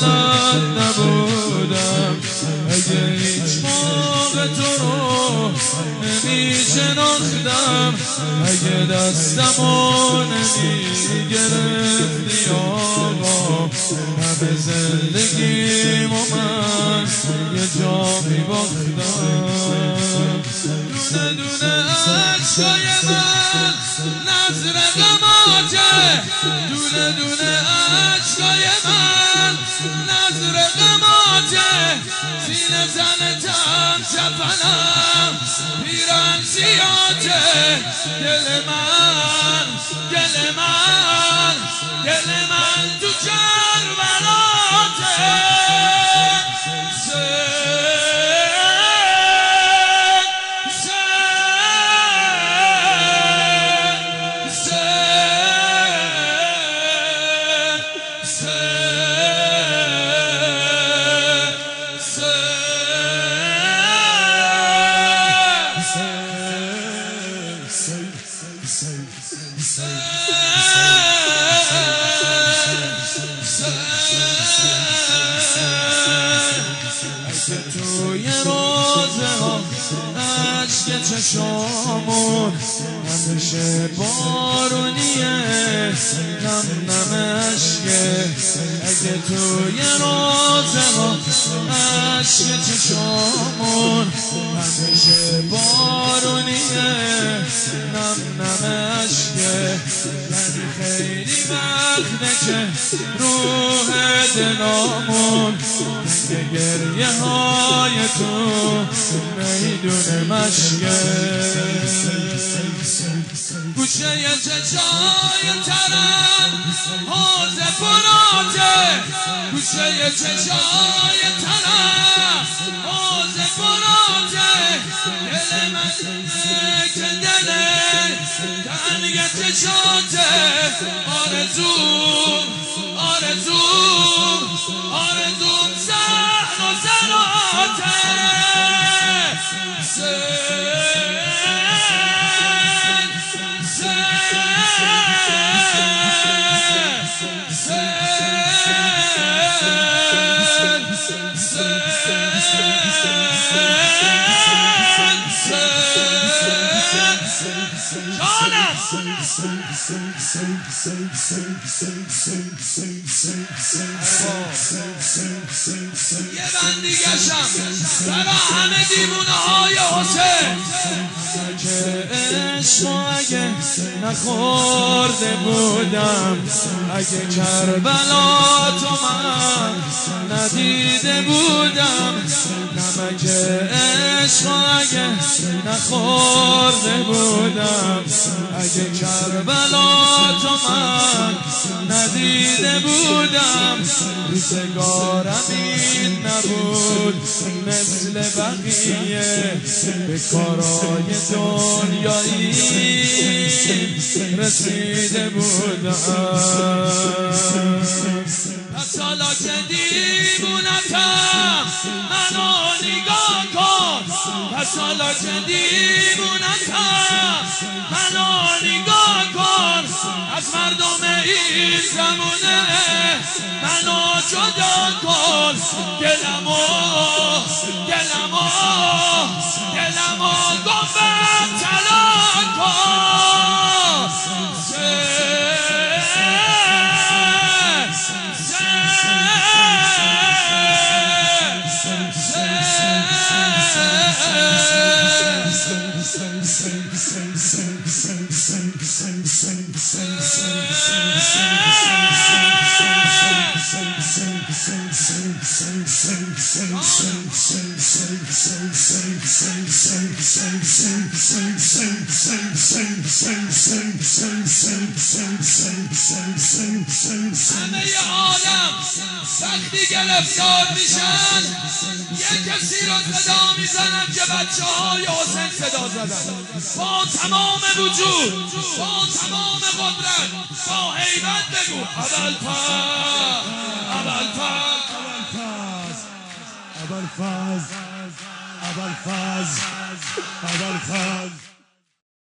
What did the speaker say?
واسد نبودم اگه هیچ موقع تو رو نمیشناختم اگه دستمو نمیگرفتی آقا همه زندگیمو من یه جا میباختم دونه دونه عشقای من نظر غماته دونه دونه عشقای من نظر غماته سینه زنتم چپنم پیرن زیاده دل من تو کربلاته توی روزه ها عشق چشامون همیشه بارونیه نم نم عشقه اگه توی روزه ها عشق چشامون همیشه بارونیه نم نم عشقه یعنی خیلی وقته که روح دلامون گریه های تو میدون مشکه گوشه چشای ترم حوض فراته گوشه چشای ترم حوض فراته دل من که دل تنگ چشاته آرزوم زن و زناته یه بند دیگه‌شم برا همه دیوونه های حسین که عشق اگه نخورده بودم اگه کربلا تو من ندیده بودم نمک عشق اگه نخورده بودم اگه کربلا تو من ندیده بودم روزگارم این نبود مثل بقیه به کارای دنیایی رسیده بودم پس حالا که دیوونتم منو نگاه کن پس حالا که دیوونتم منو نگاه کن از مردم این زمونه منو جدا کن دلمو گفتم طلا کن همه آدم وقتی گرفتار میشن یک کسی رو صدا میزنن که بچه های حسین صدا زدن با تمام وجود با تمام قدرت با هیبت بگو ابوالفضل